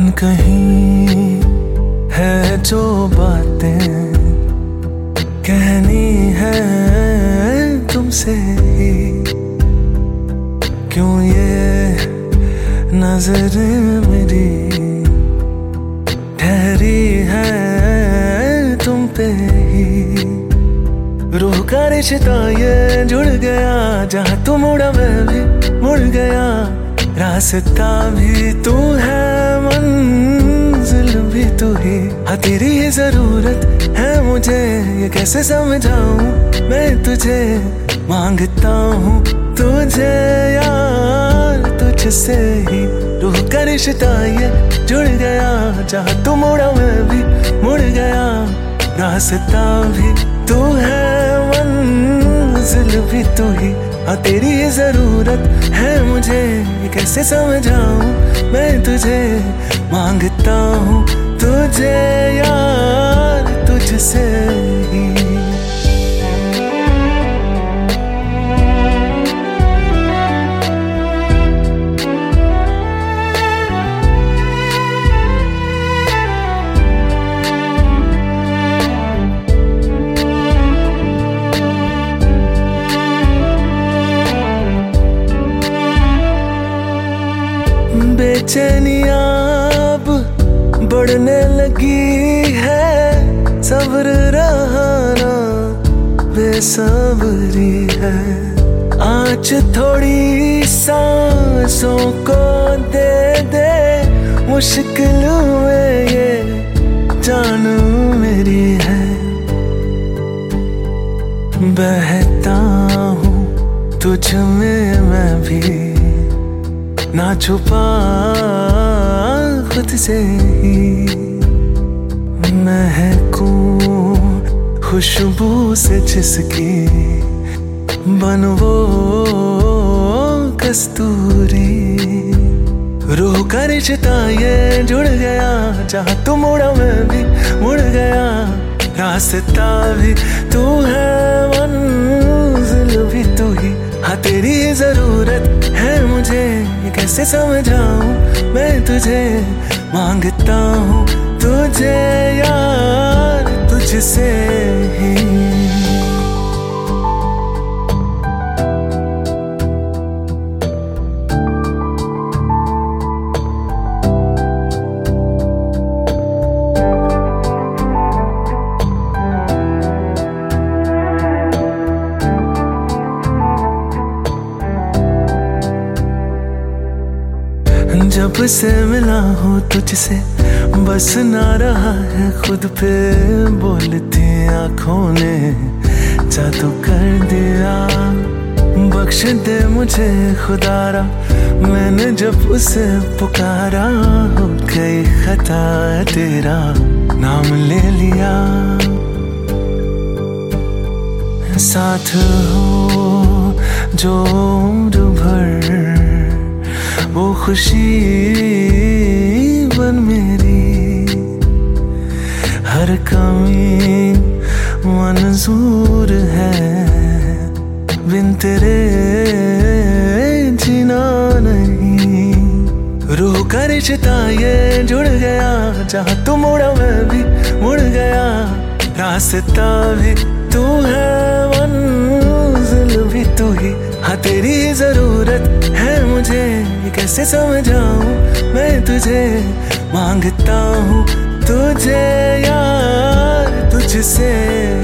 कहीं है जो बातें कहनी है तुमसे ही, क्यों ये नजरें मेरी ठहरी है तुम पे ही। रूह का रिश्ता ये जुड़ गया, जहाँ तुम मुड़ा मैं भी मुड़ गया। रास्ता भी तू है, मंजिल भी तू ही। हाँ तेरी ही जरूरत है मुझे, ये कैसे समझाऊं मैं तुझे। मांगता हूँ तुझे यार तुझसे ही। रूह का रिश्ता ये जुड़ गया, जहाँ तू मुड़ा मैं भी मुड़ गया। रास्ता भी तू है, मंजिल भी तू ही। हाँ तेरी ये जरूरत है मुझे, ये कैसे समझाऊं मैं तुझे। मांगता हूँ तुझे यार तुझसे ही। बेचैनियां अब बढ़ने लगी है, सब्र रहा ना बेसब्री है। आज थोड़ी सांसों को दे दे, मुश्किल में ये जान मेरी है। बहता हूँ तुझ में मैं भी, ना छुपा खुद से ही। महकूं खुशबू से जिसकी, बन वो कस्तूरी। रूह का रिश्ता ये जुड़ गया, जहाँ तू मुड़ा मैं भी मुड़ गया। रास्ता भी तू है, मंजिल भी तू ही। हाँ तेरी जरूरत है मुझे, ये कैसे समझाऊं मैं तुझे। मांगता हूँ तुझे यार तुझसे ही। जब से मिला हूँ तुझसे, बस ना रहा है खुद पे बोलती आँखों ने जादू कर दिया। बख्श दे मुझे खुदारा, मैंने जब उसे पुकारा। हो गई खता तेरा नाम ले लिया। साथ हो जो उम्र भर, वो खुशी बन मेरी। हर कमी मंजूर है, बिन तेरे जीना नहीं। रूह का रिश्ता ये जुड़ गया, जहाँ तू मुड़ा मैं भी मुड़ गया। रास्ता भी तू है, मंजिल भी तू ही। हाँ तेरी जरूरत है मुझे, ये कैसे समझाऊं मैं तुझे। मांगता हूँ तुझे यार तुझसे।